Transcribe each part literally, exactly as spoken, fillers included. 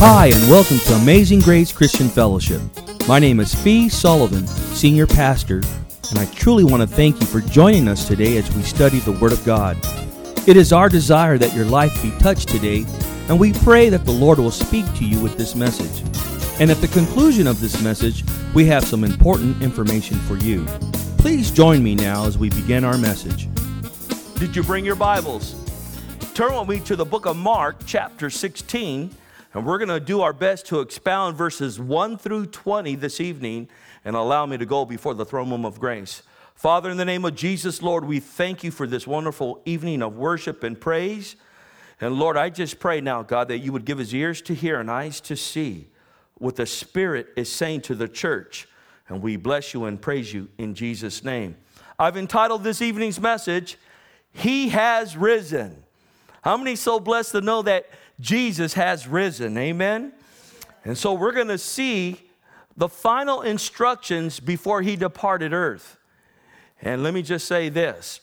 Hi, and welcome to Amazing Grace Christian Fellowship. My name is Fee Sullivan, Senior Pastor, and I truly want to thank you for joining us today as we study the Word of God. It is our desire that your life be touched today, and we pray that the Lord will speak to you with this message. And at the conclusion of this message, we have some important information for you. Please join me now as we begin our message. Did you bring your Bibles? Turn with me to the book of Mark, chapter sixteen, and we're going to do our best to expound verses one through twenty this evening, and allow me to go before the throne room of grace. Father, in the name of Jesus, Lord, we thank you for this wonderful evening of worship and praise. And Lord, I just pray now, God, that you would give us ears to hear and eyes to see what the Spirit is saying to the church. And we bless you and praise you in Jesus' name. I've entitled this evening's message, He Has Risen. How many so blessed to know that Jesus has risen? Amen. And so we're going to see the final instructions before he departed earth. And let me just say this.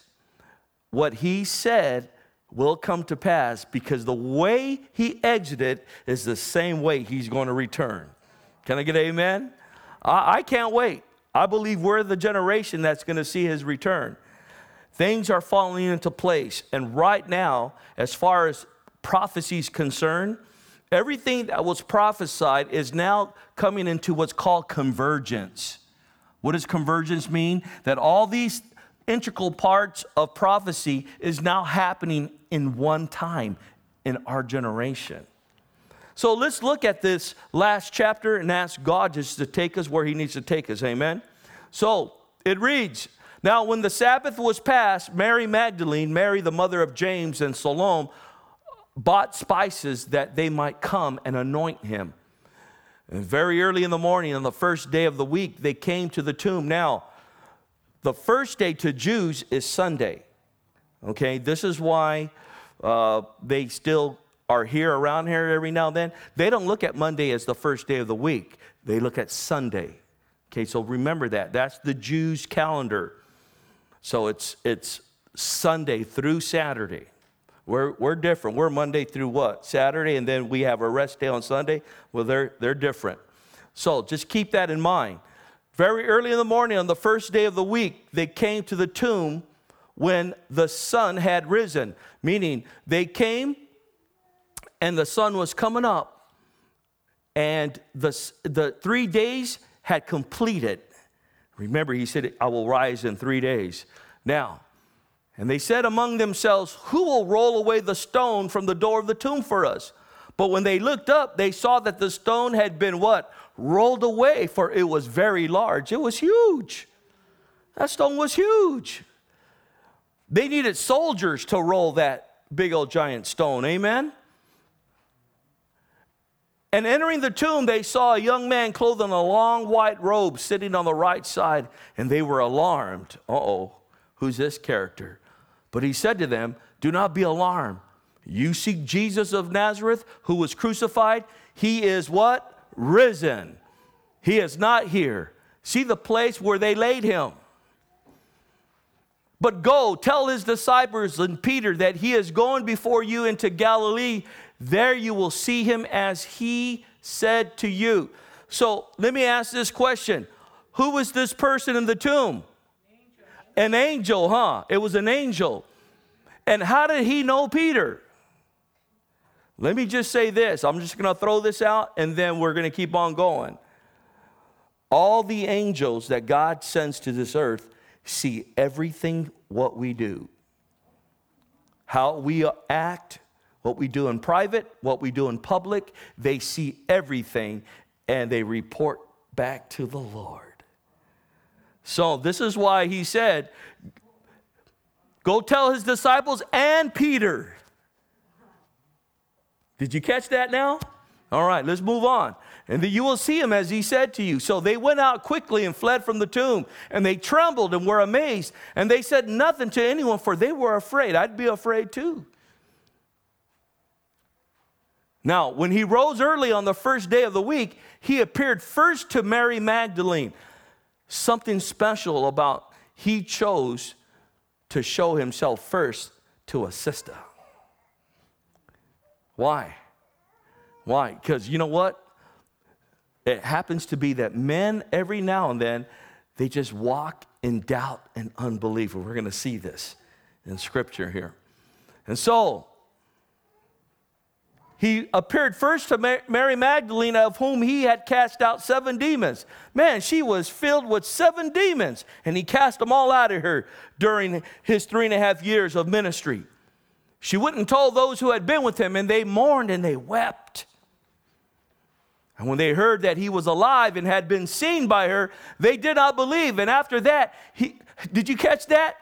What he said will come to pass because the way he exited is the same way he's going to return. Can I get an amen? I, I can't wait. I believe we're the generation that's going to see his return. Things are falling into place. And right now, as far as prophecy is concerned, everything that was prophesied is now coming into what's called convergence. What does convergence mean? That all these integral parts of prophecy is now happening in one time in our generation. So let's look at this last chapter and ask God just to take us where he needs to take us. Amen. So it reads, now when the Sabbath was past, Mary Magdalene, Mary the mother of James, and Salome bought spices that they might come and anoint him. And very early in the morning, on the first day of the week, they came to the tomb. Now, the first day to Jews is Sunday. Okay, this is why uh, they still are here around here every now and then. They don't look at Monday as the first day of the week. They look at Sunday. Okay, so remember that. That's the Jews' calendar. So it's it's Sunday through Saturday. We're we're different. We're Monday through what? Saturday, and then we have a rest day on Sunday. Well, they're they're different. So just keep that in mind. Very early in the morning on the first day of the week, they came to the tomb when the sun had risen. Meaning they came and the sun was coming up, and the the three days had completed. Remember, he said, I will rise in three days. Now, and they said among themselves, who will roll away the stone from the door of the tomb for us? But when they looked up, they saw that the stone had been what? Rolled away, for it was very large. It was huge. That stone was huge. They needed soldiers to roll that big old giant stone. Amen? And entering the tomb, they saw a young man clothed in a long white robe sitting on the right side, and they were alarmed. Uh-oh, who's this character? But he said to them, do not be alarmed. You seek Jesus of Nazareth, who was crucified. He is what? Risen. He is not here. See the place where they laid him. But go, tell his disciples and Peter that he is going before you into Galilee. There you will see him as he said to you. So let me ask this question. Who was this person in the tomb? Angel. An angel, huh? It was an angel. And how did he know Peter? Let me just say this. I'm just going to throw this out, and then we're going to keep on going. All the angels that God sends to this earth see everything what we do. How we act, what we do in private, what we do in public. They see everything, and they report back to the Lord. So this is why he said, go tell his disciples and Peter. Did you catch that now? All right, let's move on. And then you will see him as he said to you. So they went out quickly and fled from the tomb, and they trembled and were amazed. And they said nothing to anyone, for they were afraid. I'd be afraid too. Now, when he rose early on the first day of the week, he appeared first to Mary Magdalene. Something special about he chose to show himself first to a sister. Why? Why? Because you know what? It happens to be that men, every now and then, they just walk in doubt and unbelief. And we're going to see this in Scripture here. And so, he appeared first to Mary Magdalene, of whom he had cast out seven demons. Man, she was filled with seven demons, and he cast them all out of her during his three and a half years of ministry. She went and told those who had been with him, and they mourned and they wept. And when they heard that he was alive and had been seen by her, they did not believe. And after that, he, did you catch that?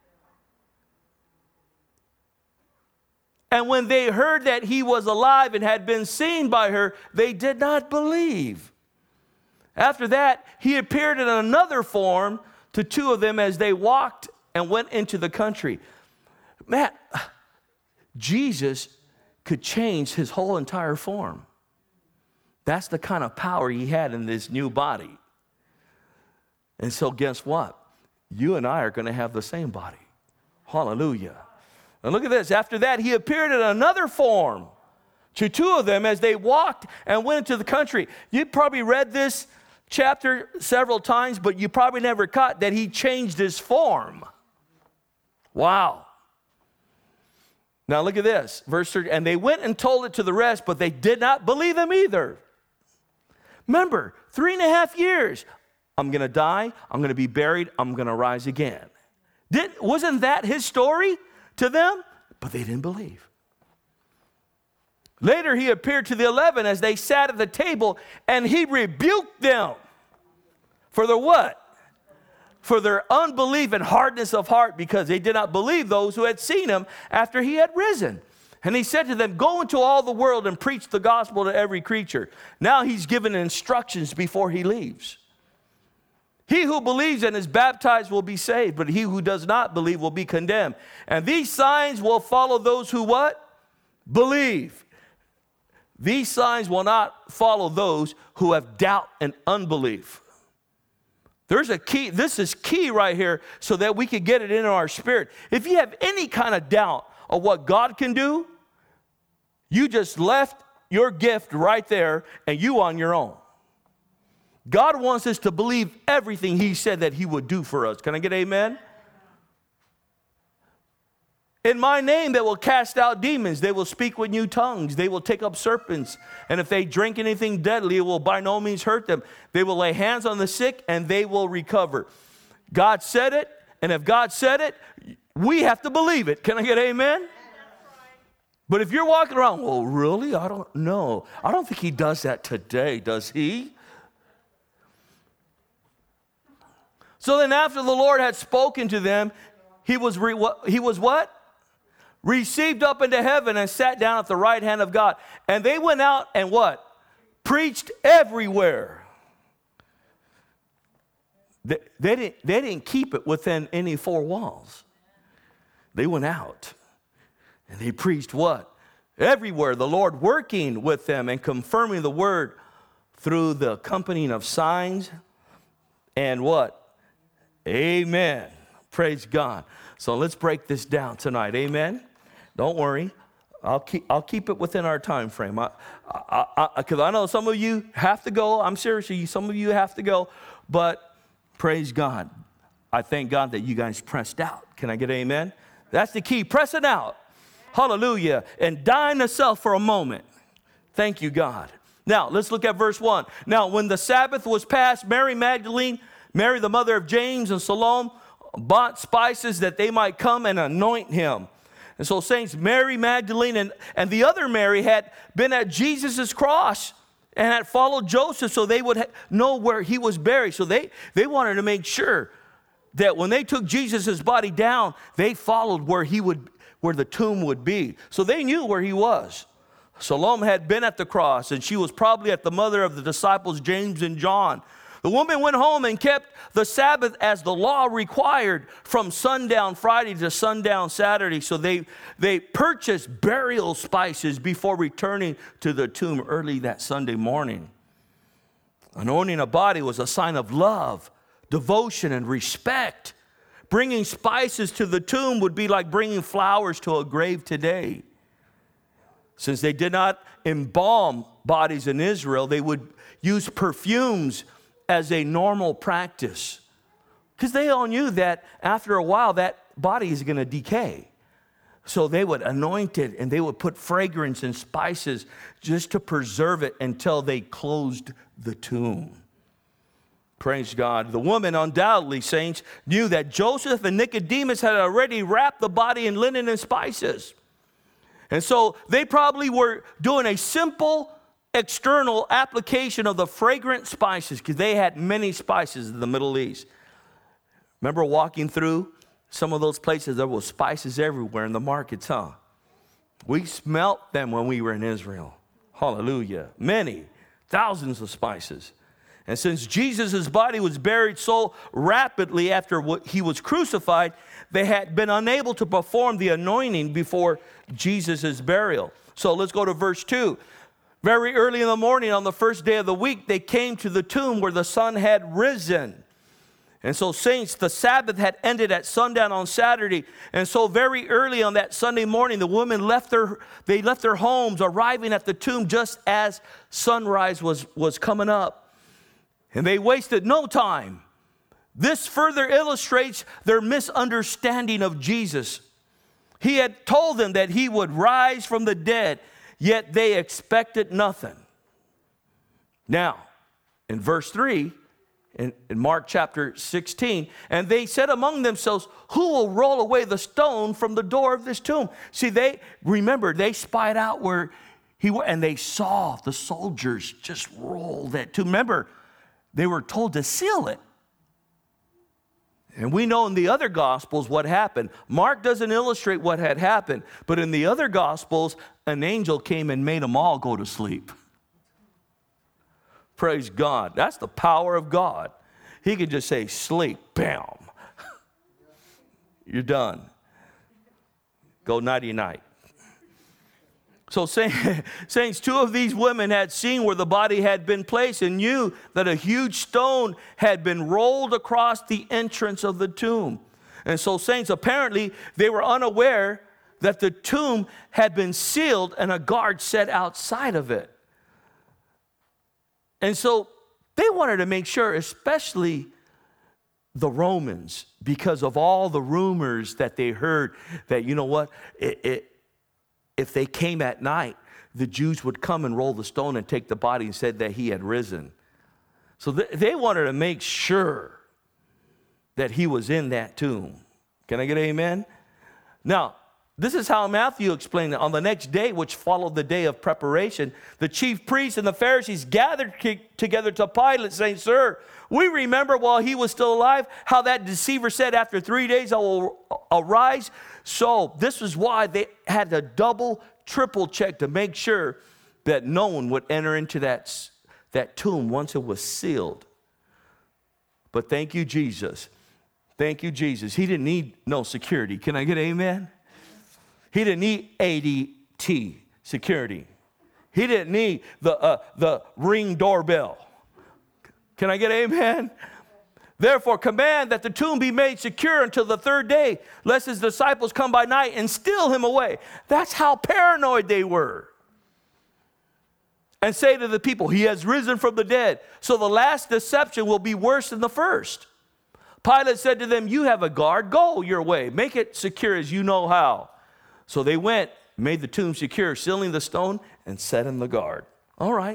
And when they heard that he was alive and had been seen by her, they did not believe. After that, he appeared in another form to two of them as they walked and went into the country. Man, Jesus could change his whole entire form. That's the kind of power he had in this new body. And so guess what? You and I are going to have the same body. Hallelujah. And look at this. After that, he appeared in another form to two of them as they walked and went into the country. You probably read this chapter several times, but you probably never caught that he changed his form. Wow. Now look at this. Verse thirty. And they went and told it to the rest, but they did not believe him either. Remember, three and a half years. I'm going to die. I'm going to be buried. I'm going to rise again. Did, wasn't that his story to them? But they didn't believe. Later, he appeared to the eleven as they sat at the table, and he rebuked them for their what? For their unbelief and hardness of heart, because they did not believe those who had seen him after he had risen. And he said to them, go into all the world and preach the gospel to every creature. Now he's given instructions before he leaves. He who believes and is baptized will be saved, but he who does not believe will be condemned. And these signs will follow those who what? Believe. These signs will not follow those who have doubt and unbelief. There's a key. This is key right here so that we can get it in our spirit. If you have any kind of doubt of what God can do, you just left your gift right there and you on your own. God wants us to believe everything he said that he would do for us. Can I get amen? In my name, they will cast out demons. They will speak with new tongues. They will take up serpents. And if they drink anything deadly, it will by no means hurt them. They will lay hands on the sick and they will recover. God said it. And if God said it, we have to believe it. Can I get amen? But if you're walking around, well, really? I don't know. I don't think he does that today, does he? So then after the Lord had spoken to them, he was, re- what, he was what? Received up into heaven and sat down at the right hand of God. And they went out and what? Preached everywhere. They, they, didn't, they didn't keep it within any four walls. They went out and they preached what? Everywhere. The Lord working with them and confirming the word through the accompanying of signs and what? Amen. Praise God. So let's break this down tonight. Amen. Don't worry. I'll keep, I'll keep it within our time frame. I, I, I, 'cause I know some of you have to go. I'm serious. Some of you have to go. But praise God. I thank God that you guys pressed out. Can I get amen? That's the key. Press it out. Hallelujah. And dying to self for a moment. Thank you, God. Now, let's look at verse one. Now, when the Sabbath was past, Mary Magdalene, Mary the mother of James, and Salome bought spices that they might come and anoint him. And so saints, Mary Magdalene and, and the other Mary had been at Jesus' cross and had followed Joseph so they would ha- know where he was buried. So they, they wanted to make sure that when they took Jesus' body down, they followed where he would, where the tomb would be. So they knew where he was. Salome had been at the cross, and she was probably at the mother of the disciples, James and John. The woman went home and kept the Sabbath as the law required from sundown Friday to sundown Saturday. So they, they purchased burial spices before returning to the tomb early that Sunday morning. Anointing a body was a sign of love, devotion, and respect. Bringing spices to the tomb would be like bringing flowers to a grave today. Since they did not embalm bodies in Israel, they would use perfumes as a normal practice. Because they all knew that after a while, that body is going to decay. So they would anoint it and they would put fragrance and spices just to preserve it until they closed the tomb. Praise God. The woman, undoubtedly, saints, knew that Joseph and Nicodemus had already wrapped the body in linen and spices. And so they probably were doing a simple external application of the fragrant spices, because they had many spices in the Middle East. Remember walking through some of those places, there were spices everywhere in the markets, huh? We smelt them when we were in Israel. Hallelujah. Many, thousands of spices. And since Jesus' body was buried so rapidly after he was crucified, they had been unable to perform the anointing before Jesus' burial. So let's go to verse two. Very early in the morning on the first day of the week, they came to the tomb where the sun had risen. And so, saints, the Sabbath had ended at sundown on Saturday. And so very early on that Sunday morning, the women left their, they left their homes, arriving at the tomb just as sunrise was, was coming up. And they wasted no time. This further illustrates their misunderstanding of Jesus. He had told them that he would rise from the dead, yet they expected nothing. Now, in verse three, in, in Mark chapter sixteen, and they said among themselves, who will roll away the stone from the door of this tomb? See, they, remember, they spied out where he was, and they saw the soldiers just roll that tomb. Remember, they were told to seal it. And we know in the other Gospels what happened. Mark doesn't illustrate what had happened, but in the other Gospels, an angel came and made them all go to sleep. Praise God. That's the power of God. He could just say, sleep, bam. You're done. Go nighty-night. So saints, two of these women had seen where the body had been placed and knew that a huge stone had been rolled across the entrance of the tomb. And so, saints, apparently they were unaware that the tomb had been sealed and a guard set outside of it. And so they wanted to make sure, especially the Romans, because of all the rumors that they heard that, you know what, it, it if they came at night, the Jews would come and roll the stone and take the body and said that he had risen. So th- they wanted to make sure that he was in that tomb. Can I get an amen? Now, this is how Matthew explained it. On the next day, which followed the day of preparation, the chief priests and the Pharisees gathered t- together to Pilate, saying, Sir, we remember while he was still alive how that deceiver said, after three days I will arise. So this is why they had to double, triple check to make sure that no one would enter into that, that tomb once it was sealed. But thank you, Jesus. Thank you, Jesus. He didn't need no security. Can I get an amen? He didn't need A D T, security. He didn't need the, uh, the ring doorbell. Can I get an amen? Therefore, command that the tomb be made secure until the third day, lest his disciples come by night and steal him away. That's how paranoid they were. And say to the people, he has risen from the dead. So the last deception will be worse than the first. Pilate said to them, you have a guard, go your way. Make it secure as you know how. So they went, made the tomb secure, sealing the stone, and set in the guard. All right.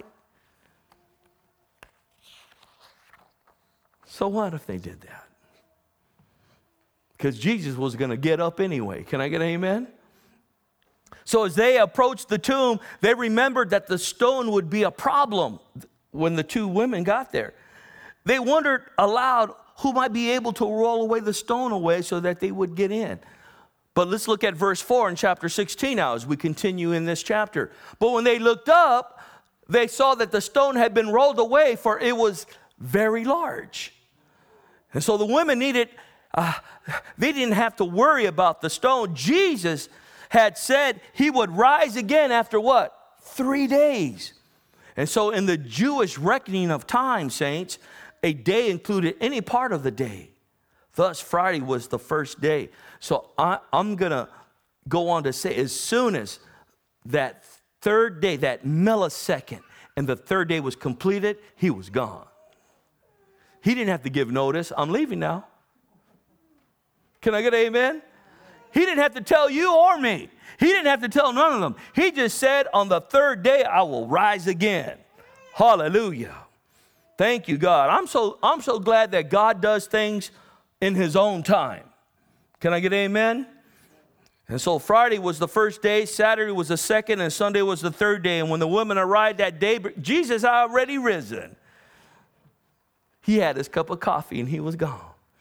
So what if they did that? Because Jesus was going to get up anyway. Can I get an amen? So as they approached the tomb, they remembered that the stone would be a problem when the two women got there. They wondered aloud who might be able to roll away the stone away so that they would get in. But let's look at verse four in chapter sixteen now as we continue in this chapter. But when they looked up, they saw that the stone had been rolled away, for it was very large. And so the women needed, uh, they didn't have to worry about the stone. Jesus had said he would rise again after what? Three days. And so in the Jewish reckoning of time, saints, a day included any part of the day. Thus, Friday was the first day. So I, I'm going to go on to say, as soon as that third day, that millisecond, and the third day was completed, he was gone. He didn't have to give notice. I'm leaving now. Can I get an amen? He didn't have to tell you or me. He didn't have to tell none of them. He just said, on the third day, I will rise again. Hallelujah. Thank you, God. I'm so, I'm so glad that God does things in his own time. Can I get an amen? And so Friday was the first day, Saturday was the second, and Sunday was the third day. And when the women arrived that day, Jesus had already risen. He had his cup of coffee and he was gone.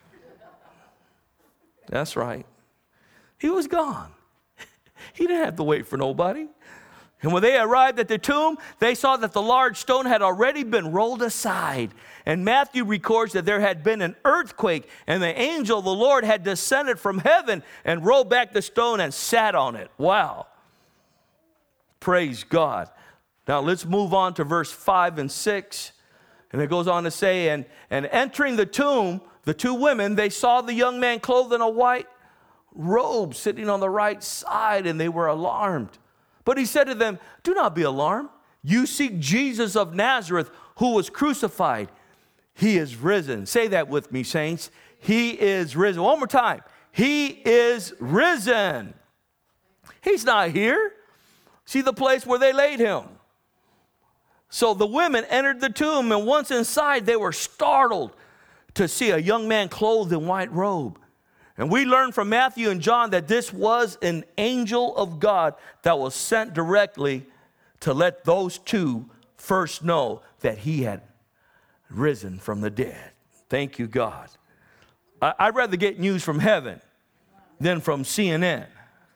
That's right. He was gone. He didn't have to wait for nobody. And when they arrived at the tomb, they saw that the large stone had already been rolled aside. And Matthew records that there had been an earthquake, and the angel of the Lord had descended from heaven and rolled back the stone and sat on it. Wow. Praise God. Now let's move on to verse five and six. And it goes on to say, and, and entering the tomb, the two women, they saw the young man clothed in a white robe sitting on the right side, and they were alarmed. But he said to them, do not be alarmed. You seek Jesus of Nazareth, who was crucified. He is risen. Say that with me, saints. He is risen. One more time. He is risen. He's not here. See the place where they laid him. So the women entered the tomb, and once inside, they were startled to see a young man clothed in white robe. And we learn from Matthew and John that this was an angel of God that was sent directly to let those two first know that he had risen from the dead. Thank you, God. I, I'd rather get news from heaven than from C N N.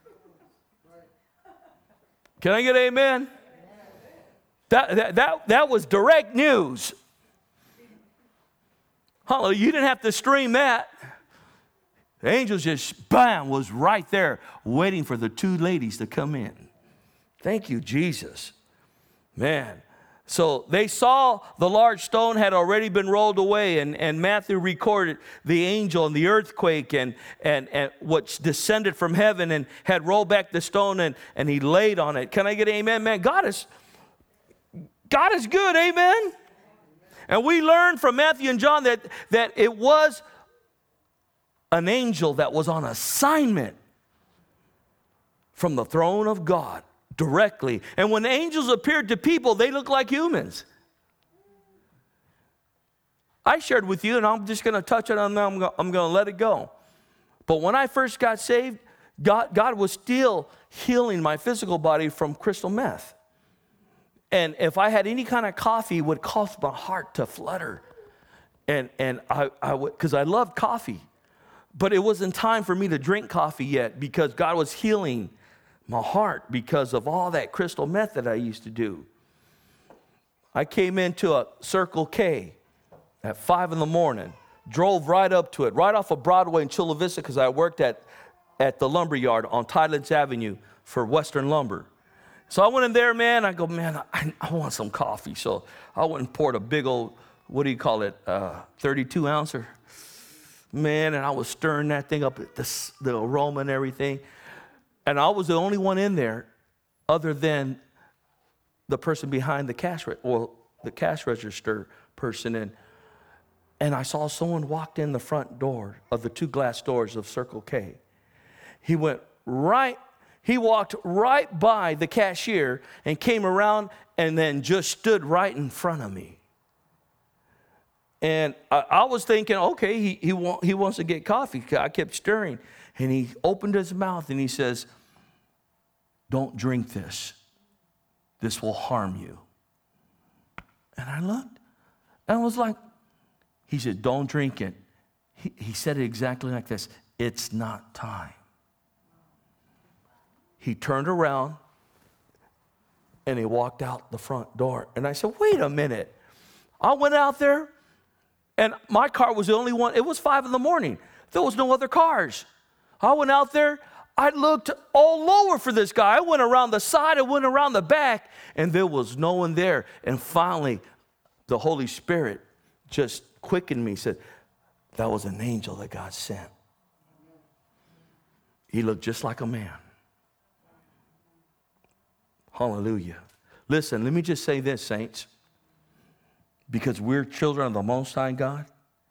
Can I get an amen? That, that, that, that was direct news. Hallelujah. You didn't have to stream that. The angels just, bam, was right there waiting for the two ladies to come in. Thank you, Jesus. Man. So they saw the large stone had already been rolled away, and, and Matthew recorded the angel and the earthquake and, and, and what descended from heaven and had rolled back the stone, and, and he laid on it. Can I get an amen? Man, God is, God is good, amen? And we learned from Matthew and John that, that it was an angel that was on assignment from the throne of God directly. And when angels appeared to people, they look like humans. I shared with you, and I'm just going to touch it on them. I'm going I'm going to let it go. But when I first got saved, God, God was still healing my physical body from crystal meth. And if I had any kind of coffee, it would cause my heart to flutter. And, and I, I would, because I loved coffee. But it wasn't time for me to drink coffee yet because God was healing my heart because of all that crystal meth that I used to do. I came into a Circle K at five in the morning, drove right up to it, right off of Broadway in Chula Vista because I worked at, at the lumber yard on Tidelands Avenue for Western Lumber. So I went in there, man. I go, man, I, I want some coffee. So I went and poured a big old, what do you call it, uh, thirty-two ouncer. Man, and I was stirring that thing up, the, the aroma and everything. And I was the only one in there other than the person behind the cash, re- or the cash register person. And, and I saw someone walked in the front door of the two glass doors of Circle K. He went right, he walked right by the cashier and came around and then just stood right in front of me. And I, I was thinking, okay, he he, want, he wants to get coffee. I kept stirring. And he opened his mouth and he says, don't drink this. This will harm you. And I looked and I was like, he said, don't drink it. He, he said it exactly like this. It's not time. He turned around and he walked out the front door. And I said, wait a minute. I went out there. And my car was the only one. It was five in the morning. There was no other cars. I went out there. I looked all over for this guy. I went around the side. I went around the back. And there was no one there. And finally, the Holy Spirit just quickened me. Said, that was an angel that God sent. He looked just like a man. Hallelujah. Listen, let me just say this, saints. Because we're children of the Most High God,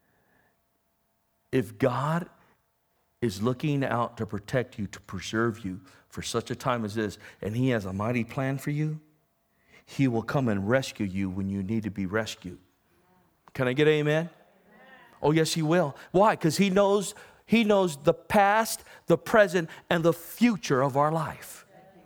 if God is looking out to protect you, to preserve you for such a time as this, and He has a mighty plan for you, He will come and rescue you when you need to be rescued. Can I get amen? Amen. Oh, yes, He will. Why? Because He knows, He knows the past, the present, and the future of our life.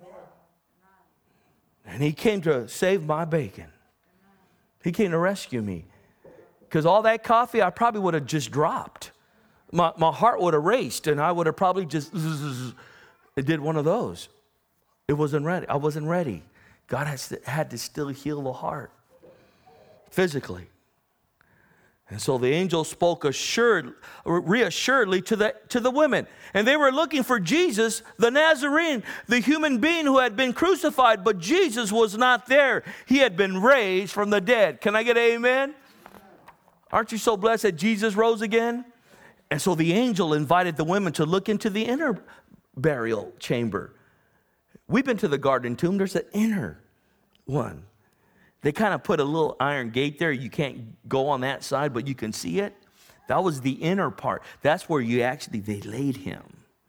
And He came to save my bacon. He came to rescue me. Because all that coffee, I probably would have just dropped. My, my heart would have raced, and I would have probably just it did one of those. It wasn't ready. I wasn't ready. God has to, had to still heal the heart physically. And so the angel spoke assured, reassuredly to the, to the women. And they were looking for Jesus, the Nazarene, the human being who had been crucified. But Jesus was not there. He had been raised from the dead. Can I get an amen? Aren't you so blessed that Jesus rose again? And so the angel invited the women to look into the inner burial chamber. We've been to the garden tomb. There's an inner one. They kind of put a little iron gate there. You can't go on that side, but you can see it. That was the inner part. That's where you actually, they laid Him.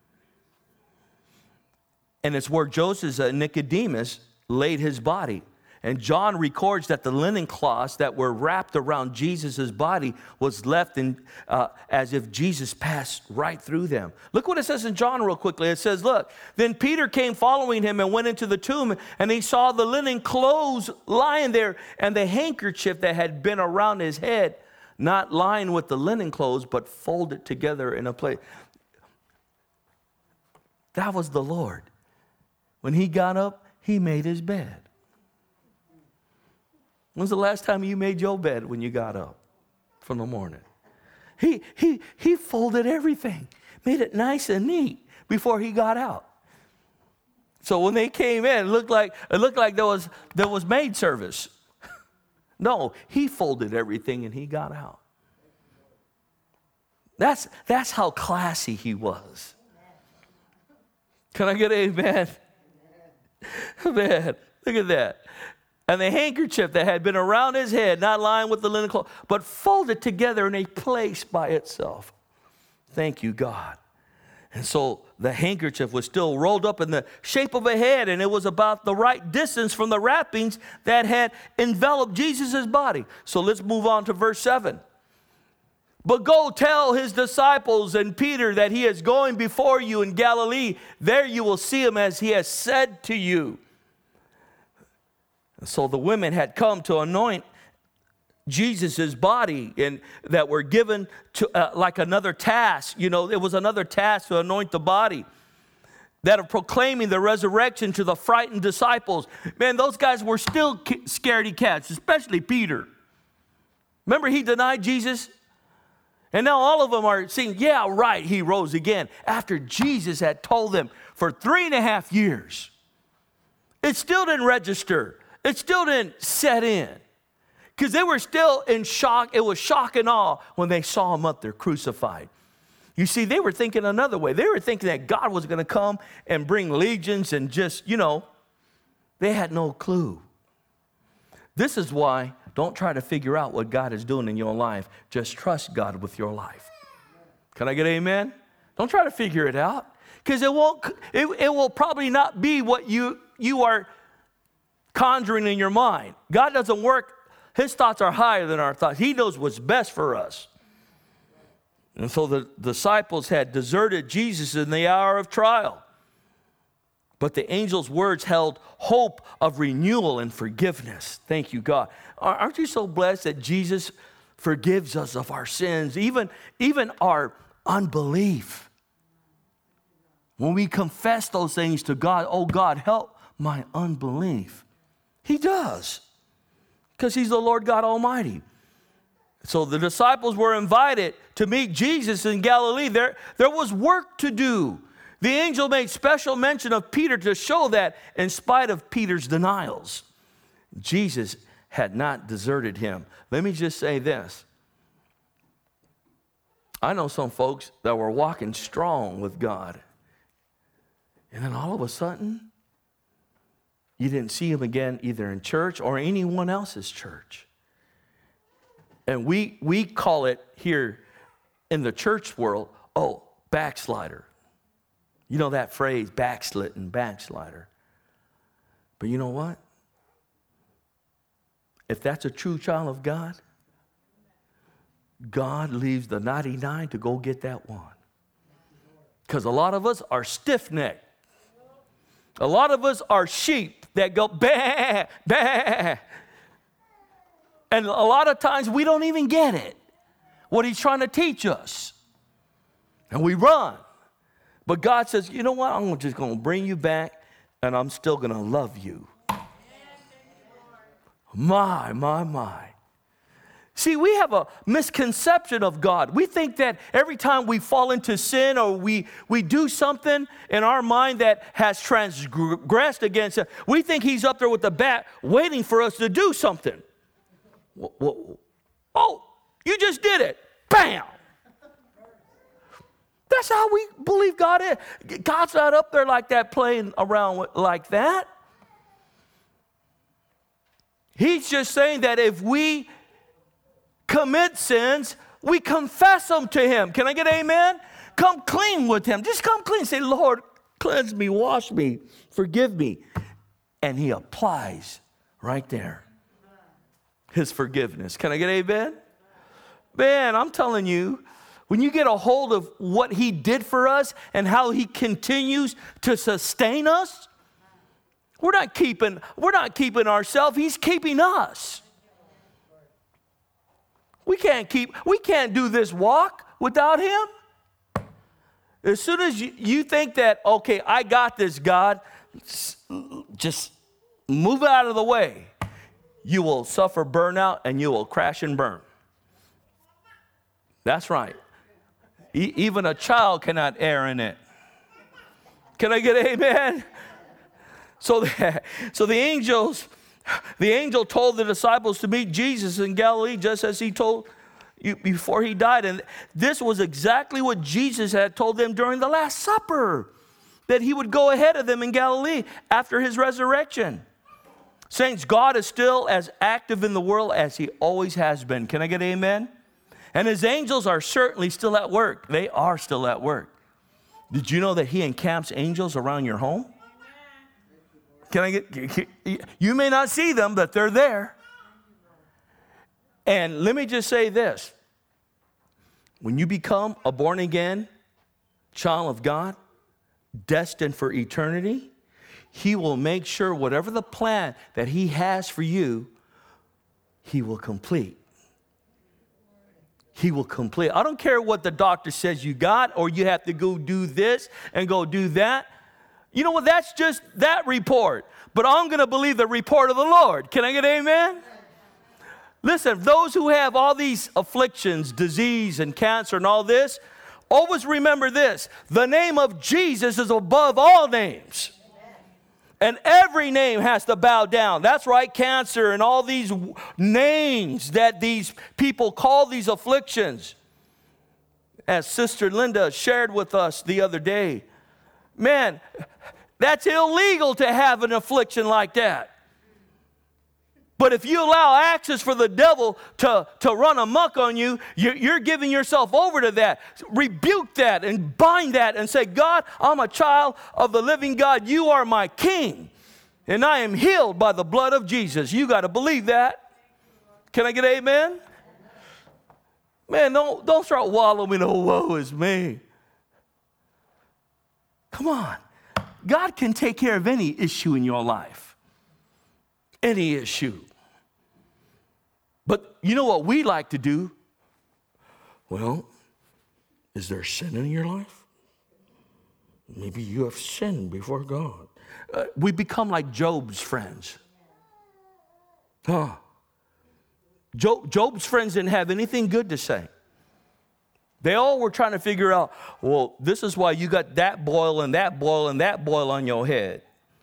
And it's where Joseph and Nicodemus laid His body. And John records that the linen cloths that were wrapped around Jesus' body was left in uh, as if Jesus passed right through them. Look what it says in John real quickly. It says, look, then Peter came following Him and went into the tomb, and he saw the linen clothes lying there and the handkerchief that had been around His head, not lying with the linen clothes, but folded together in a place. That was the Lord. When He got up, He made His bed. When's the last time you made your bed when you got up from the morning? He, he, he folded everything, made it nice and neat before He got out. So when they came in, it looked like, it looked like there was, there was maid service. No, He folded everything and He got out. That's, that's how classy He was. Can I get an amen? Man, look at that. And the handkerchief that had been around His head, not lying with the linen cloth, but folded together in a place by itself. Thank you, God. And so the handkerchief was still rolled up in the shape of a head, and it was about the right distance from the wrappings that had enveloped Jesus' body. So let's move on to verse seven. But go tell His disciples and Peter that He is going before you in Galilee. There you will see Him as He has said to you. So the women had come to anoint Jesus' body, and that were given to uh, like another task. You know, it was another task to anoint the body. That of proclaiming the resurrection to the frightened disciples. Man, those guys were still scaredy cats, especially Peter. Remember, he denied Jesus? And now all of them are saying, yeah, right, He rose again. After Jesus had told them for three and a half years. It still didn't register. It still didn't set in. Because they were still in shock. It was shock and awe when they saw Him up there crucified. You see, they were thinking another way. They were thinking that God was going to come and bring legions and just, you know, they had no clue. This is why don't try to figure out what God is doing in your life. Just trust God with your life. Can I get an amen? Don't try to figure it out. Because it won't, it, it will probably not be what you, you are conjuring in your mind. God doesn't work. His thoughts are higher than our thoughts. He knows what's best for us. And so the disciples had deserted Jesus in the hour of trial. But the angel's words held hope of renewal and forgiveness. Thank you, God. Aren't you so blessed that Jesus forgives us of our sins, even, even our unbelief? When we confess those things to God, oh God, help my unbelief. He does, because He's the Lord God Almighty. So the disciples were invited to meet Jesus in Galilee. There, there was work to do. The angel made special mention of Peter to show that in spite of Peter's denials, Jesus had not deserted him. Let me just say this. I know some folks that were walking strong with God, and then all of a sudden, You didn't see him again either in church or anyone else's church. And we we call it here in the church world, oh, backslider. You know that phrase, backslidden, backslider. But you know what? If that's a true child of God, God leaves the ninety-nine to go get that one. Because a lot of us are stiff-necked. A lot of us are sheep that go bah, bah. And a lot of times we don't even get it, what he's trying to teach us. And we run. But God says, you know what? I'm just going to bring you back, and I'm still going to love you. My, my, my. See, we have a misconception of God. We think that every time we fall into sin or we, we do something in our mind that has transgressed against it, we think he's up there with the bat waiting for us to do something. Oh, you just did it. Bam. That's how we believe God is. God's not up there like that, playing around like that. He's just saying that if we commit sins, we confess them to him. Can I get an amen? Come clean with him. Just come clean. Say, Lord, cleanse me, wash me, forgive me. And he applies right there his forgiveness. Can I get an amen? Man, I'm telling you, when you get a hold of what he did for us and how he continues to sustain us, we're not keeping, we're not keeping ourselves. He's keeping us. We can't keep, we can't do this walk without him. As soon as you, you think that, okay, I got this, God, just move out of the way, you will suffer burnout and you will crash and burn. That's right. E- even a child cannot err in it. Can I get an amen? So the, so the angels, the angel told the disciples to meet Jesus in Galilee just as he told you before he died. And this was exactly what Jesus had told them during the Last Supper, that he would go ahead of them in Galilee after his resurrection. Saints, God is still as active in the world as he always has been. Can I get an amen? And his angels are certainly still at work. They are still at work. Did you know that he encamps angels around your home? Can I get, you may not see them, but they're there. And let me just say this. When you become a born-again child of God, destined for eternity, he will make sure whatever the plan that he has for you, he will complete. He will complete. I don't care what the doctor says you got, or you have to go do this and go do that. You know what? That's just that report. But I'm going to believe the report of the Lord. Can I get an amen? Listen, those who have all these afflictions, disease and cancer and all this, always remember this. The name of Jesus is above all names. And every name has to bow down. That's right, cancer and all these names that these people call these afflictions. As Sister Linda shared with us the other day, man, that's illegal to have an affliction like that. But if you allow access for the devil to, to run amok on you, you're, you're giving yourself over to that. Rebuke that and bind that and say, God, I'm a child of the living God. You are my king. And I am healed by the blood of Jesus. You got to believe that. Can I get an amen? Man, don't, don't start wallowing, oh, woe is me. Come on. God can take care of any issue in your life. Any issue. But you know what we like to do? Well, is there sin in your life? Maybe you have sinned before God. Uh, we become like Job's friends. Huh. Job, Job's friends didn't have anything good to say. They all were trying to figure out, well, this is why you got that boil and that boil and that boil on your head.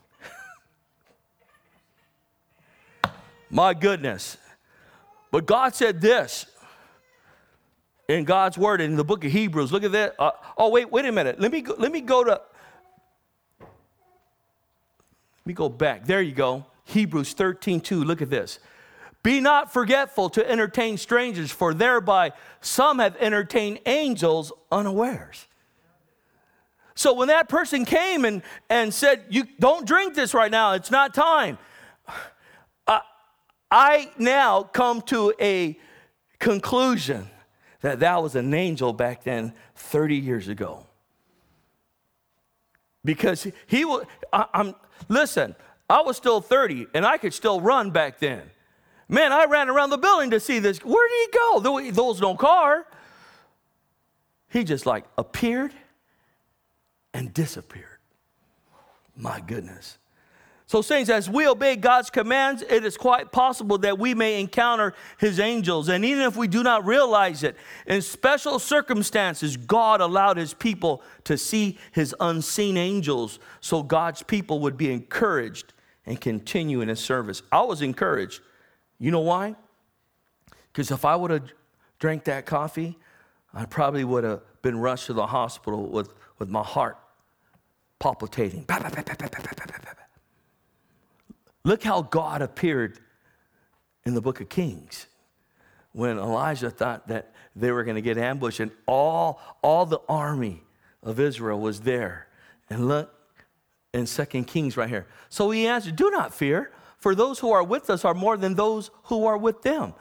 My goodness. But God said this in God's word in the book of Hebrews. Look at that. Uh, oh, wait, wait a minute. Let me go, let me go to let me go back. There you go. Hebrews thirteen two. Look at this. Be not forgetful to entertain strangers, for thereby some have entertained angels unawares. So when that person came and, and said, you don't drink this right now, it's not time. Uh, I now come to a conclusion that that was an angel back then thirty years ago. Because he will, I, I'm, listen, I was still thirty and I could still run back then. Man, I ran around the building to see this. Where did he go? There, there was no car. He just like appeared and disappeared. My goodness. So saints, as we obey God's commands, it is quite possible that we may encounter his angels. And even if we do not realize it, in special circumstances, God allowed his people to see his unseen angels so God's people would be encouraged and continue in his service. I was encouraged. You know why? Because if I would have drank that coffee, I probably would have been rushed to the hospital with, with my heart palpitating. Look how God appeared in the book of Kings when Elijah thought that they were going to get ambushed and all, all the army of Israel was there. And look in Second Kings right here. So he answered, do not fear, for those who are with us are more than those who are with them.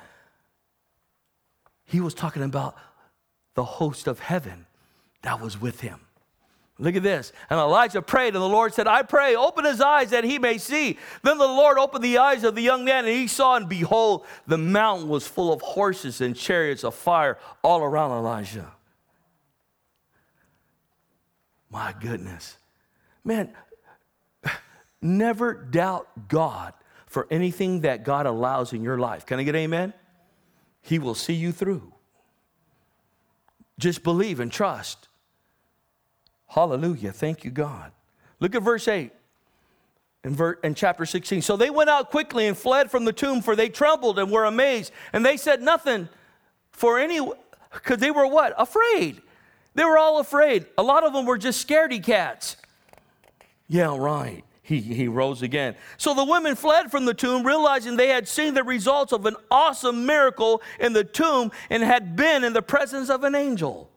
He was talking about the host of heaven that was with him. Look at this. And Elijah prayed, and the Lord said, I pray, open his eyes that he may see. Then the Lord opened the eyes of the young man, and he saw, and behold, the mountain was full of horses and chariots of fire all around Elijah. My goodness. Man, never doubt God for anything that God allows in your life. Can I get amen? He will see you through. Just believe and trust. Hallelujah. Thank you, God. Look at verse eight in, ver- in chapter sixteen. So they went out quickly and fled from the tomb, for they trembled and were amazed. And they said nothing for any, because they were what? Afraid. They were all afraid. A lot of them were just scaredy cats. Yeah, right. He, he rose again. So the women fled from the tomb, realizing they had seen the results of an awesome miracle in the tomb and had been in the presence of an angel.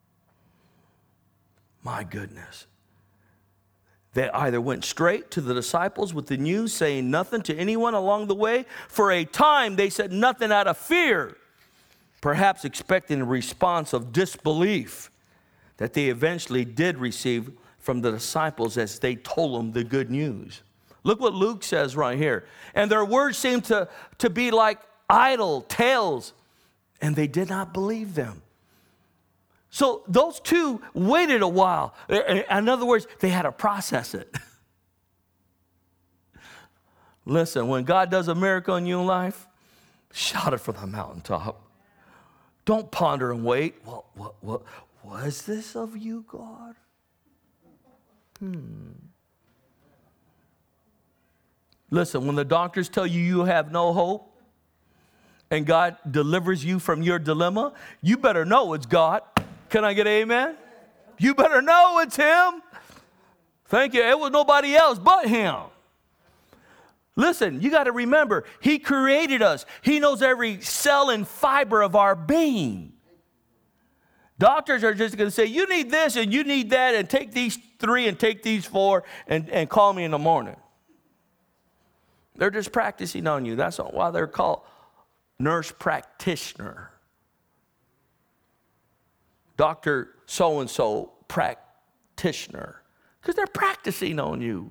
My goodness. They either went straight to the disciples with the news, saying nothing to anyone along the way. For a time, they said nothing out of fear, perhaps expecting a response of disbelief that they eventually did receive from the disciples as they told them the good news. Look what Luke says right here. And their words seemed to, to be like idle tales, and they did not believe them. So those two waited a while. In other words, they had to process it. Listen, when God does a miracle in your life, shout it from the mountaintop. Don't ponder and wait. What, what, what, was this of you, God? Hmm. Listen, when the doctors tell you you have no hope and God delivers you from your dilemma, you better know it's God. Can I get an amen? You better know it's him. Thank you. It was nobody else but him. Listen, you got to remember, he created us. He knows every cell and fiber of our being. Doctors are just going to say, you need this and you need that, and take these three and take these four and, and call me in the morning. They're just practicing on you. That's why they're called nurse practitioner. Doctor so-and-so practitioner. Because they're practicing on you.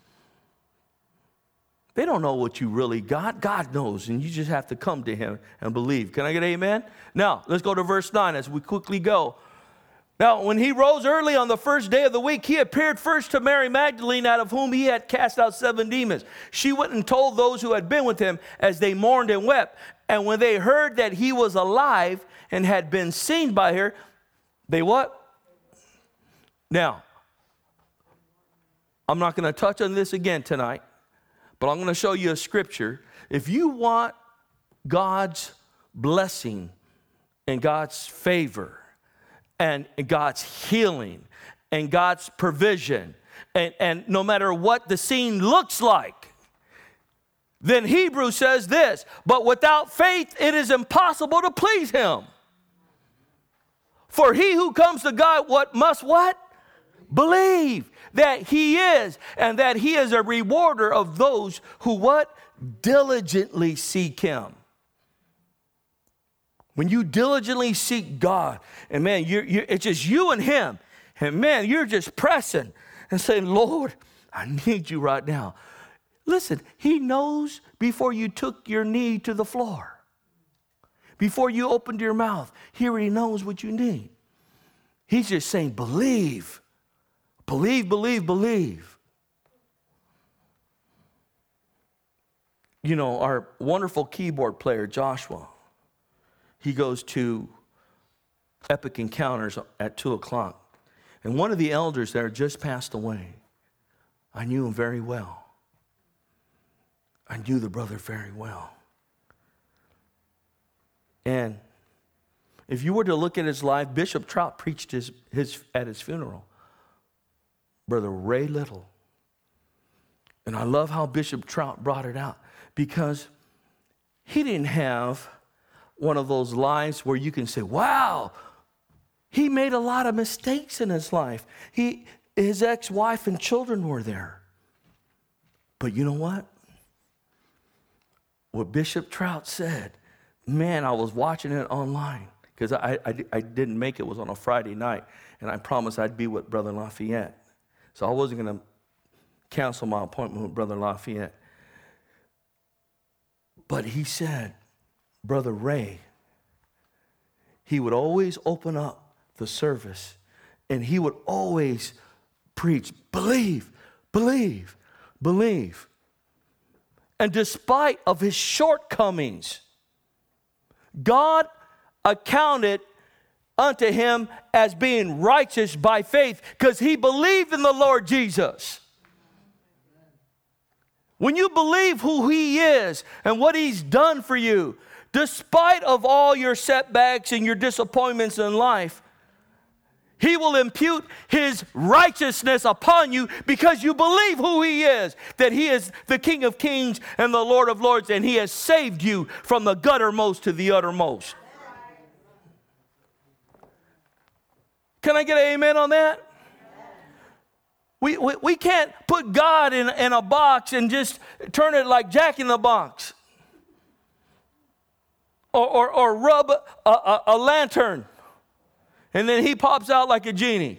They don't know what you really got. God knows, and you just have to come to him and believe. Can I get amen? Now, let's go to verse nine as we quickly go. Now, when he rose early on the first day of the week, he appeared first to Mary Magdalene, out of whom he had cast out seven demons. She went and told those who had been with him as they mourned and wept. And when they heard that he was alive and had been seen by her, they what? Now, I'm not going to touch on this again tonight, but I'm going to show you a scripture. If you want God's blessing and God's favor and God's healing and God's provision and, and no matter what the scene looks like, then Hebrews says this, but without faith it is impossible to please him. For he who comes to God, what must what? Believe that he is, and that he is a rewarder of those who what? Diligently seek him. When you diligently seek God, and man, you're, you're, it's just you and him, and man, you're just pressing and saying, Lord, I need you right now. Listen, he knows before you took your knee to the floor. Before you opened your mouth, he already knows what you need. He's just saying, believe, believe, believe, believe. You know, our wonderful keyboard player, Joshua, he goes to Epic Encounters at two o'clock. And one of the elders there just passed away. I knew him very well. I knew the brother very well. And if you were to look at his life, Bishop Trout preached his, his, at his funeral. Brother Ray Little. And I love how Bishop Trout brought it out, because he didn't have one of those lives where you can say, wow, he made a lot of mistakes in his life. He, his ex-wife and children were there. But you know what? What Bishop Trout said, man, I was watching it online, because I, I, I didn't make it. It was on a Friday night, and I promised I'd be with Brother Lafayette. So I wasn't going to cancel my appointment with Brother Lafayette. But he said, Brother Ray, he would always open up the service, and he would always preach, believe, believe, believe. And despite of his shortcomings, God accounted unto him as being righteous by faith, because he believed in the Lord Jesus. When you believe who he is and what he's done for you, despite of all your setbacks and your disappointments in life, he will impute his righteousness upon you because you believe who he is, that he is the King of Kings and the Lord of Lords, and he has saved you from the guttermost to the uttermost. Can I get an amen on that? We, we, we can't put God in, in a box and just turn it like Jack in the Box. Or, or, or rub a, a, a lantern, and then he pops out like a genie.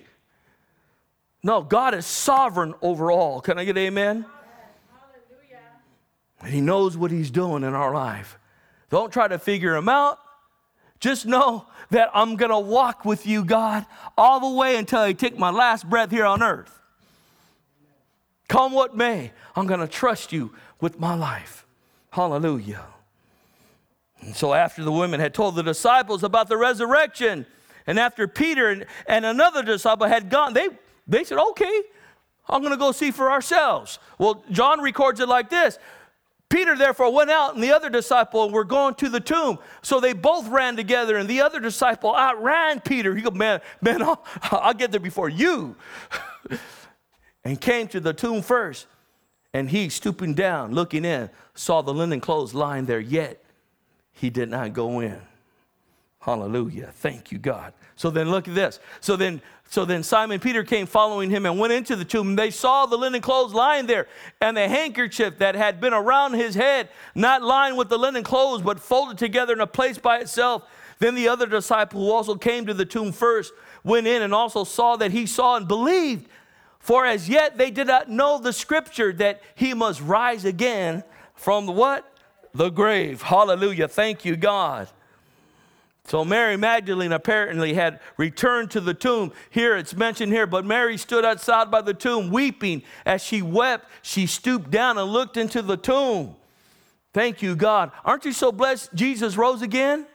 No, God is sovereign over all. Can I get amen? Hallelujah. And he knows what he's doing in our life. Don't try to figure him out. Just know that I'm going to walk with you, God, all the way until I take my last breath here on earth. Come what may, I'm going to trust you with my life. Hallelujah. And so after the women had told the disciples about the resurrection, and after Peter and, and another disciple had gone, they, they said, okay, I'm going to go see for ourselves. Well, John records it like this. Peter therefore went out, and the other disciple were going to the tomb. So they both ran together, and the other disciple outran Peter. He goes, man, man, I'll, I'll get there before you. And came to the tomb first. And he, stooping down, looking in, saw the linen clothes lying there, yet he did not go in. Hallelujah. Thank you, God. So then look at this. So then, so then Simon Peter came following him and went into the tomb. And they saw the linen clothes lying there, and the handkerchief that had been around his head, not lying with the linen clothes, but folded together in a place by itself. Then the other disciple, who also came to the tomb first, went in and also saw that he saw and believed. For as yet they did not know the scripture that he must rise again from the what? The grave. Hallelujah. Thank you, God. So Mary Magdalene apparently had returned to the tomb. Here it's mentioned here, but Mary stood outside by the tomb weeping. As she wept, she stooped down and looked into the tomb. Thank you, God. Aren't you so blessed Jesus rose again?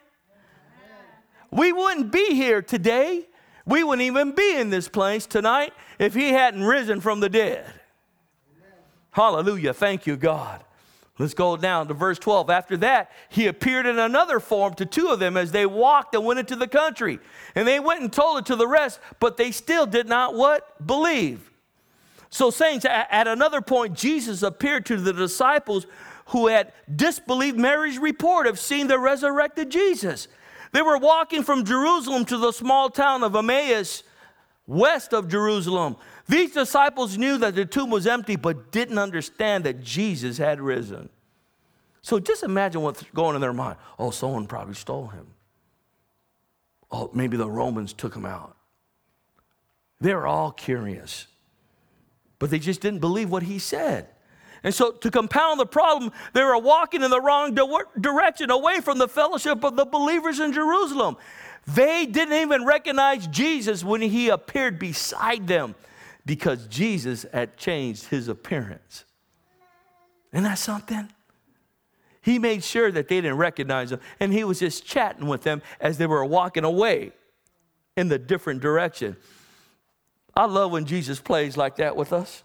We wouldn't be here today. We wouldn't even be in this place tonight if he hadn't risen from the dead. Amen. Hallelujah. Thank you, God. Let's go down to verse twelve. After that, he appeared in another form to two of them as they walked and went into the country. And they went and told it to the rest, but they still did not what? Believe. So saints, at another point, Jesus appeared to the disciples who had disbelieved Mary's report of seeing the resurrected Jesus. They were walking from Jerusalem to the small town of Emmaus, west of Jerusalem. These disciples knew that the tomb was empty, but didn't understand that Jesus had risen. So just imagine what's going in their mind. Oh, someone probably stole him. Oh, maybe the Romans took him out. They were all curious, but they just didn't believe what he said. And so to compound the problem, they were walking in the wrong direction, away from the fellowship of the believers in Jerusalem. They didn't even recognize Jesus when he appeared beside them, because Jesus had changed his appearance. Isn't that something? He made sure that they didn't recognize him, and he was just chatting with them as they were walking away in the different direction. I love when Jesus plays like that with us.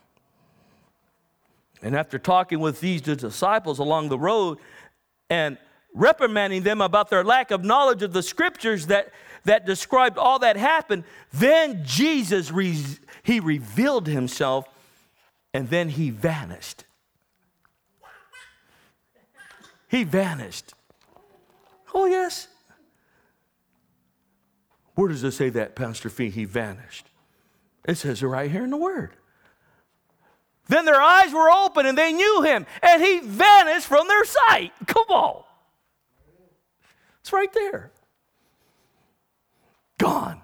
And after talking with these disciples along the road and reprimanding them about their lack of knowledge of the scriptures that, that described all that happened, then Jesus, re- he revealed himself, and then he vanished. He vanished. Oh, yes. Where does it say that, Pastor Fee? He vanished. It says it right here in the Word. Then their eyes were open and they knew him, and he vanished from their sight. Come on. It's right there. Gone.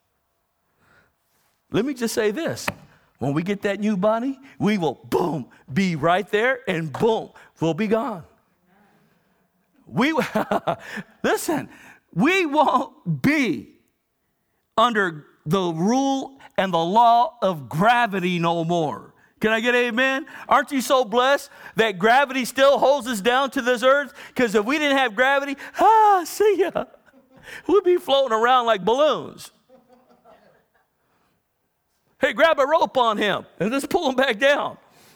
Let me just say this. When we get that new body, we will, boom, be right there, and boom, we'll be gone. We listen, we won't be under the rule and the law of gravity no more. Can I get an amen? Aren't you so blessed that gravity still holds us down to this earth? Because if we didn't have gravity, ah, see ya, we'd be floating around like balloons. Hey, grab a rope on him and just pull him back down.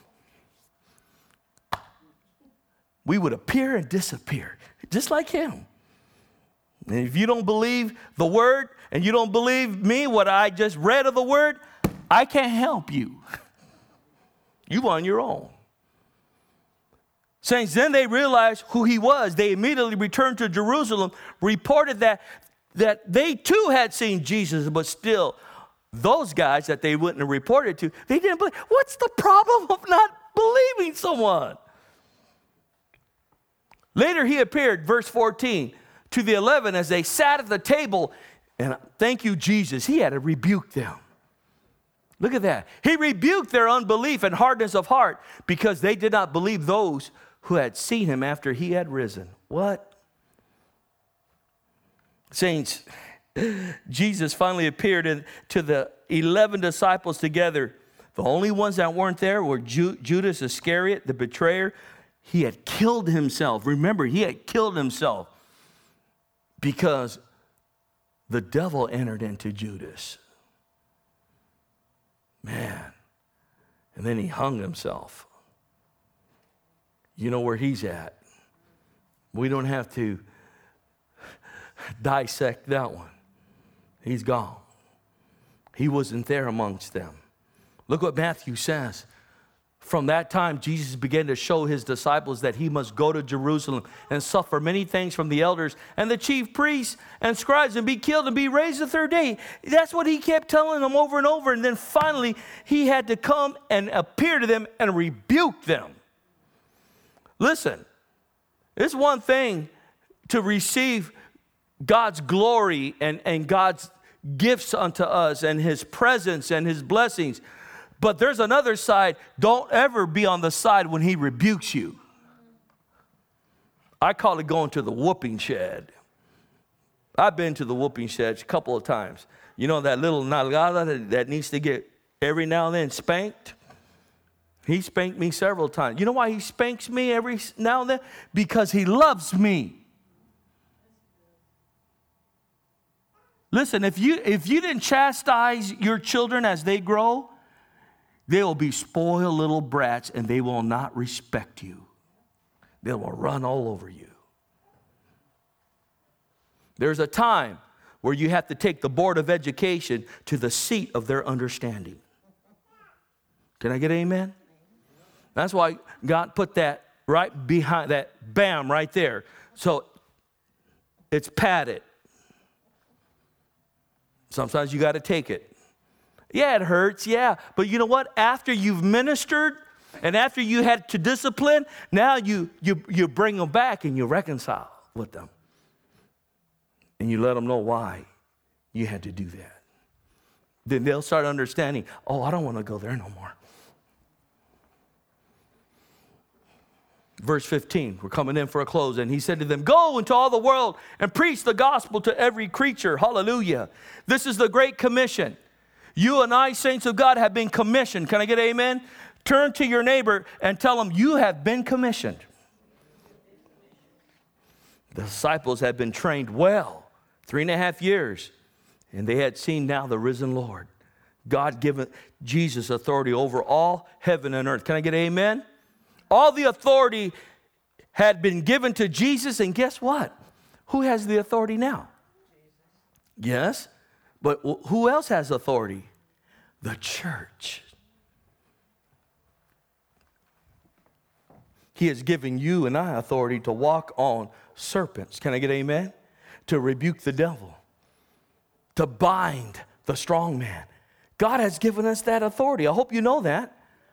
We would appear and disappear, just like him. And if you don't believe the word, and you don't believe me, what I just read of the word, I can't help you. You on your own. Saints, then they realized who he was. They immediately returned to Jerusalem, reported that, that they too had seen Jesus, but still, those guys that they wouldn't have reported to, they didn't believe. What's the problem of not believing someone? Later he appeared, verse fourteen, to the eleven as they sat at the table, and thank you, Jesus, he had to rebuke them. Look at that. He rebuked their unbelief and hardness of heart because they did not believe those who had seen him after he had risen. What? Saints, Jesus finally appeared in, to the eleven disciples together. The only ones that weren't there were Ju- Judas Iscariot, the betrayer. He had killed himself. Remember, he had killed himself because the devil entered into Judas. Man. And then he hung himself. You know where he's at. We don't have to dissect that one. He's gone. He wasn't there amongst them. Look what Matthew says. From that time, Jesus began to show his disciples that he must go to Jerusalem and suffer many things from the elders and the chief priests and scribes and be killed and be raised the third day. That's what he kept telling them over and over. And then finally, he had to come and appear to them and rebuke them. Listen, it's one thing to receive God's glory and, and God's gifts unto us and his presence and his blessings. But there's another side. Don't ever be on the side when he rebukes you. I call it going to the whooping shed. I've been to the whooping shed a couple of times. You know that little nalgada that needs to get every now and then spanked? He spanked me several times. You know why he spanks me every now and then? Because he loves me. Listen, if you if you didn't chastise your children as they grow, they will be spoiled little brats, and they will not respect you. They will run all over you. There's a time where you have to take the board of education to the seat of their understanding. Can I get an amen? That's why God put that right behind that, bam, right there. So it's padded. Sometimes you got to take it. Yeah, it hurts, yeah. But you know what? After you've ministered and after you had to discipline, now you, you, you bring them back and you reconcile with them. And you let them know why you had to do that. Then they'll start understanding, oh, I don't want to go there no more. Verse fifteen, we're coming in for a close. And he said to them, go into all the world and preach the gospel to every creature. Hallelujah. This is the Great Commission. You and I, saints of God, have been commissioned. Can I get amen? Turn to your neighbor and tell him you have been commissioned. The disciples had been trained well, three and a half years, and they had seen now the risen Lord. God given Jesus authority over all heaven and earth. Can I get amen? All the authority had been given to Jesus, and guess what? Who has the authority now? Jesus. Yes, but who else has authority? The church. He has given you and I authority to walk on serpents. Can I get amen? To rebuke the devil. To bind the strong man. God has given us that authority. I hope you know that.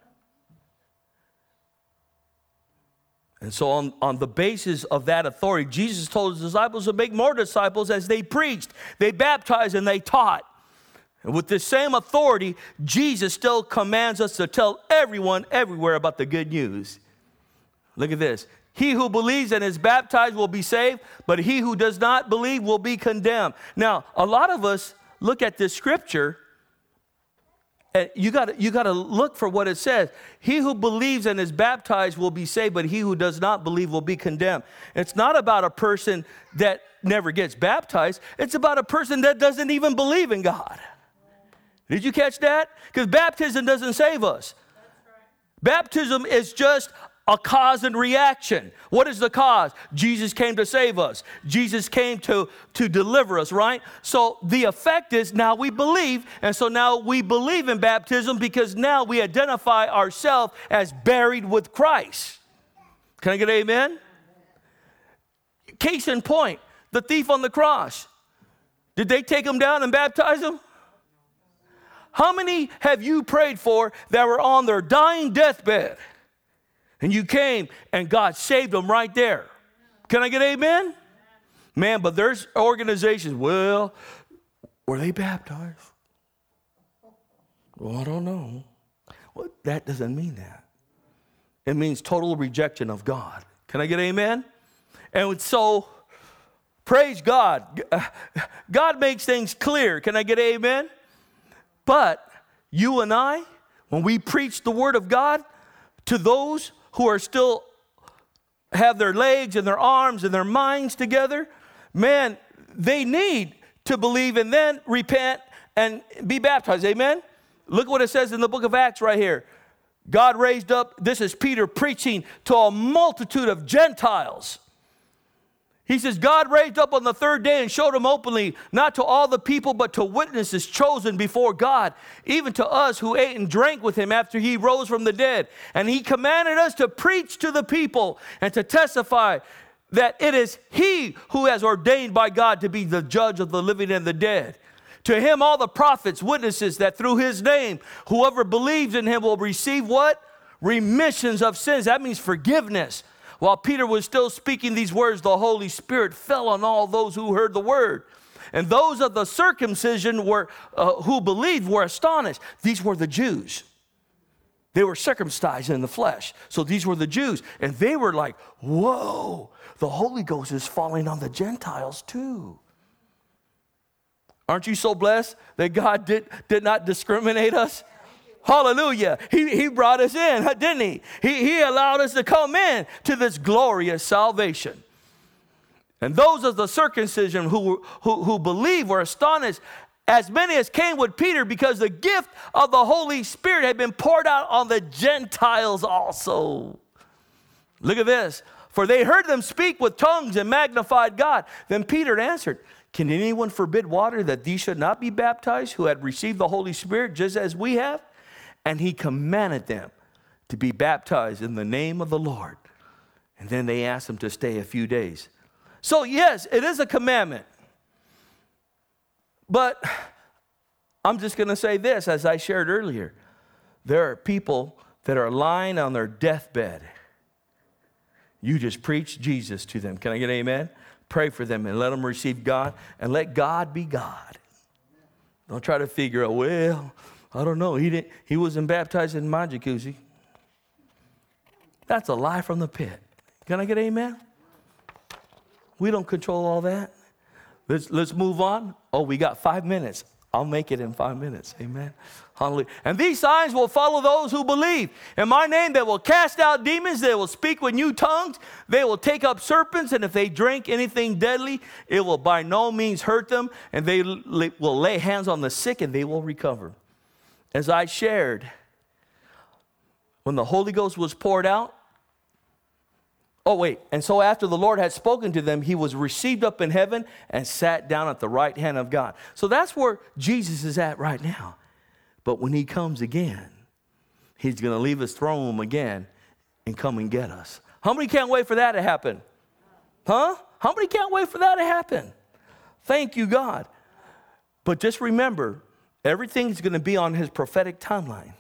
And so on, on the basis of that authority, Jesus told his disciples to make more disciples as they preached, they baptized, and they taught. And with this same authority, Jesus still commands us to tell everyone everywhere about the good news. Look at this. He who believes and is baptized will be saved, but he who does not believe will be condemned. Now, a lot of us look at this scripture, and you got you got to look for what it says. He who believes and is baptized will be saved, but he who does not believe will be condemned. It's not about a person that never gets baptized. It's about a person that doesn't even believe in God. Did you catch that? Because baptism doesn't save us. Baptism is just a cause and reaction. What is the cause? Jesus came to save us. Jesus came to, to deliver us, right? So the effect is now we believe, and so now we believe in baptism because now we identify ourselves as buried with Christ. Can I get an amen? Case in point, the thief on the cross. Did they take him down and baptize him? How many have you prayed for that were on their dying deathbed? And you came and God saved them right there. Can I get amen? Man, but there's organizations, well, were they baptized? Well, I don't know. Well, that doesn't mean that. It means total rejection of God. Can I get amen? And so, praise God. God makes things clear. Can I get amen? But you and I, when we preach the word of God to those who are still have their legs and their arms and their minds together, man, they need to believe and then repent and be baptized. Amen? Look what it says in the book of Acts right here. God raised up, this is Peter preaching to a multitude of Gentiles. He says, God raised up on the third day and showed him openly, not to all the people, but to witnesses chosen before God, even to us who ate and drank with him after he rose from the dead. And he commanded us to preach to the people and to testify that it is he who has ordained by God to be the judge of the living and the dead. To him all the prophets witnesses that through his name, whoever believes in him will receive what? Remissions of sins. That means forgiveness. While Peter was still speaking these words, the Holy Spirit fell on all those who heard the word. And those of the circumcision were, uh, who believed were astonished. These were the Jews. They were circumcised in the flesh. So these were the Jews. And they were like, whoa, the Holy Ghost is falling on the Gentiles too. Aren't you so blessed that God did, did not discriminate us? Hallelujah. He, he brought us in, didn't he? he? He allowed us to come in to this glorious salvation. And those of the circumcision who, who, who believed were astonished, as many as came with Peter, because the gift of the Holy Spirit had been poured out on the Gentiles also. Look at this. For they heard them speak with tongues and magnified God. Then Peter answered, can anyone forbid water that these should not be baptized who had received the Holy Spirit just as we have? And he commanded them to be baptized in the name of the Lord. And then they asked him to stay a few days. So yes, it is a commandment. But I'm just going to say this, as I shared earlier. There are people that are lying on their deathbed. You just preach Jesus to them. Can I get an amen? Pray for them and let them receive God. And let God be God. Don't try to figure out, well, I don't know. He didn't. He wasn't baptized in my jacuzzi. That's a lie from the pit. Can I get an amen? We don't control all that. Let's, let's move on. Oh, we got five minutes. I'll make it in five minutes. Amen. Hallelujah. And these signs will follow those who believe. In my name, they will cast out demons. They will speak with new tongues. They will take up serpents. And if they drink anything deadly, it will by no means hurt them. And they will lay hands on the sick and they will recover. As I shared, when the Holy Ghost was poured out, oh, wait. And so after the Lord had spoken to them, he was received up in heaven and sat down at the right hand of God. So that's where Jesus is at right now. But when he comes again, he's going to leave his throne room again and come and get us. How many can't wait for that to happen? Huh? How many can't wait for that to happen? Thank you, God. But just remember, everything's going to be on his prophetic timeline.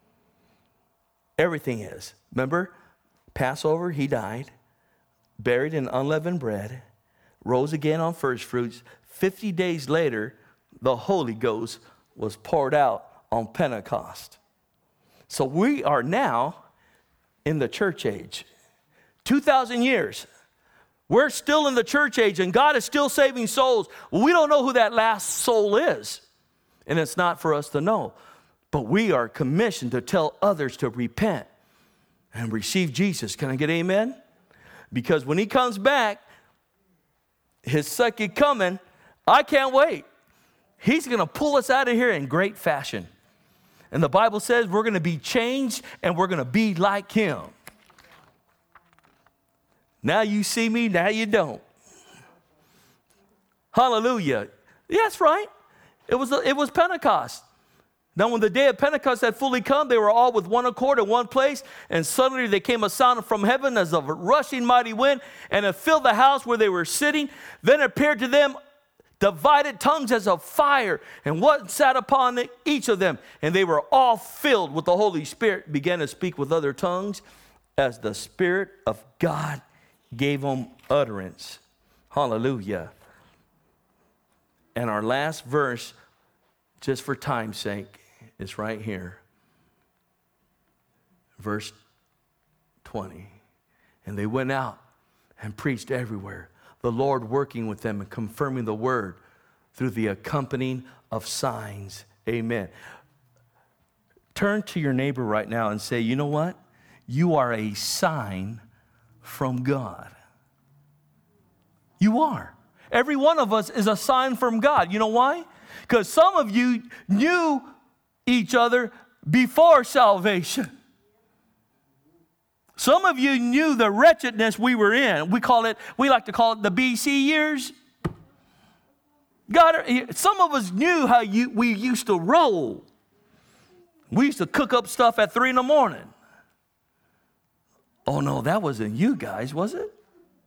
Everything is. Remember? Passover, he died, buried in unleavened bread, rose again on first fruits. Fifty days later, the Holy Ghost was poured out on Pentecost. So we are now in the church age. two thousand years. We're still in the church age, and God is still saving souls. We don't know who that last soul is, and it's not for us to know. But we are commissioned to tell others to repent and receive Jesus. Can I get amen? Because when he comes back, his second coming, I can't wait. He's going to pull us out of here in great fashion. And the Bible says we're going to be changed and we're going to be like him. Now you see me, now you don't. Hallelujah. Yeah, that's right. It was, it was Pentecost. Now, when the day of Pentecost had fully come, they were all with one accord in one place, and suddenly there came a sound from heaven as of a rushing mighty wind, and it filled the house where they were sitting. Then appeared to them divided tongues as of fire, and what sat upon each of them. And they were all filled with the Holy Spirit, began to speak with other tongues, as the Spirit of God gave them utterance. Hallelujah. And our last verse, just for time's sake, is right here. Verse twenty. And they went out and preached everywhere, the Lord working with them and confirming the word through the accompanying of signs. Amen. Turn to your neighbor right now and say, you know what? You are a sign from God. You are. Every one of us is a sign from God. You know why? Because some of you knew each other before salvation. Some of you knew the wretchedness we were in. We call it, we like to call it the B C years. God, some of us knew how you, we used to roll. We used to cook up stuff at three in the morning. Oh no, that wasn't you guys, was it?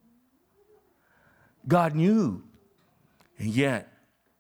God knew. And yet,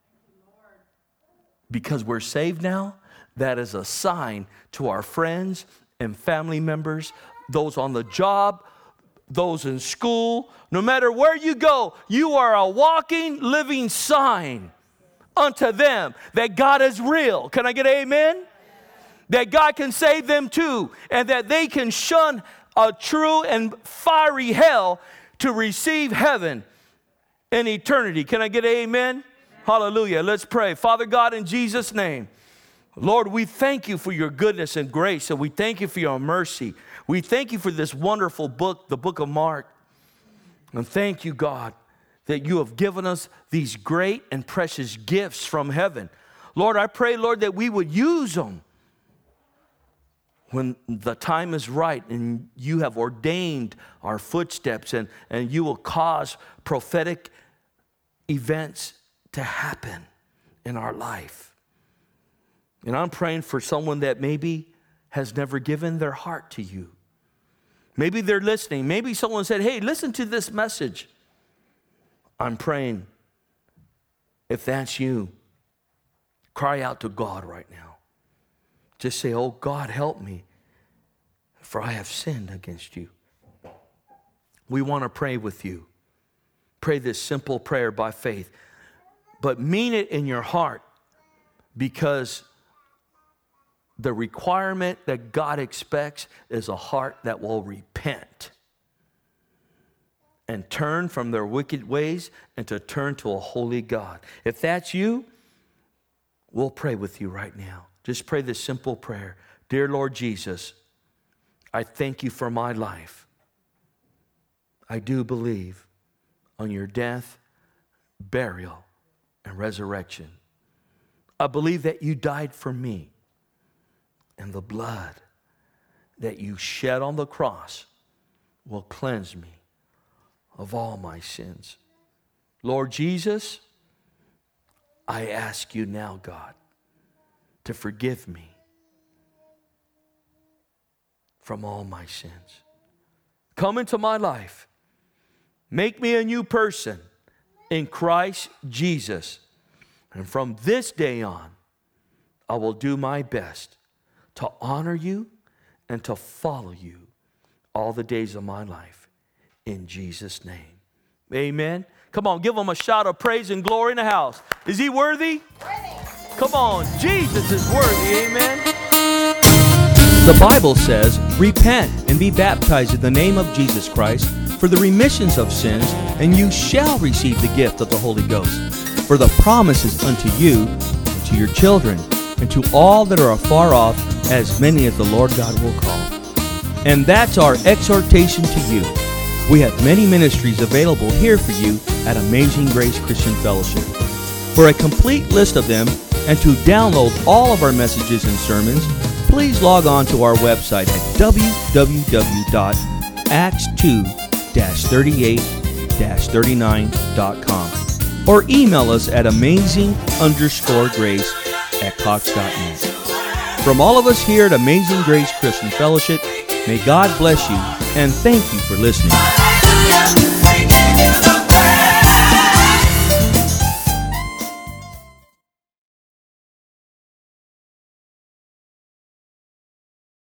because we're saved now, that is a sign to our friends and family members, those on the job, those in school. No matter where you go, you are a walking, living sign unto them that God is real. Can I get an amen? That God can save them too, and that they can shun a true and fiery hell to receive heaven in eternity. Can I get an amen? Hallelujah. Let's pray. Father God, in Jesus' name, Lord, we thank you for your goodness and grace, and we thank you for your mercy. We thank you for this wonderful book, the book of Mark. And thank you, God, that you have given us these great and precious gifts from heaven. Lord, I pray, Lord, that we would use them when the time is right and you have ordained our footsteps, and, and you will cause prophetic events to happen in our life. And I'm praying for someone that maybe has never given their heart to you. Maybe they're listening. Maybe someone said, hey, listen to this message. I'm praying. If that's you, cry out to God right now. Just say, oh, God, help me, for I have sinned against you. We want to pray with you. Pray this simple prayer by faith, but mean it in your heart, because the requirement that God expects is a heart that will repent and turn from their wicked ways and to turn to a holy God. If that's you, we'll pray with you right now. Just pray this simple prayer. Dear Lord Jesus, I thank you for my life. I do believe on your death, burial, and resurrection. I believe that you died for me, and the blood that you shed on the cross will cleanse me of all my sins. Lord Jesus, I ask you now, God, to forgive me from all my sins. Come into my life. Make me a new person in Christ Jesus. And from this day on, I will do my best to honor you and to follow you all the days of my life. In Jesus' name. Amen. Come on, give him a shout of praise and glory in the house. Is he worthy? Worthy. Come on, Jesus is worthy. Amen. The Bible says, repent and be baptized in the name of Jesus Christ for the remissions of sins, and you shall receive the gift of the Holy Ghost. For the promise is unto you, and to your children, and to all that are afar off, as many as the Lord God will call. And that's our exhortation to you. We have many ministries available here for you at Amazing Grace Christian Fellowship. For a complete list of them and to download all of our messages and sermons, please log on to our website at w w w dot acts two dash thirty-eight dash thirty-nine dot com or email us at amazing underscore grace at cox dot net. From all of us here at Amazing Grace Christian Fellowship, may God bless you, and thank you for listening.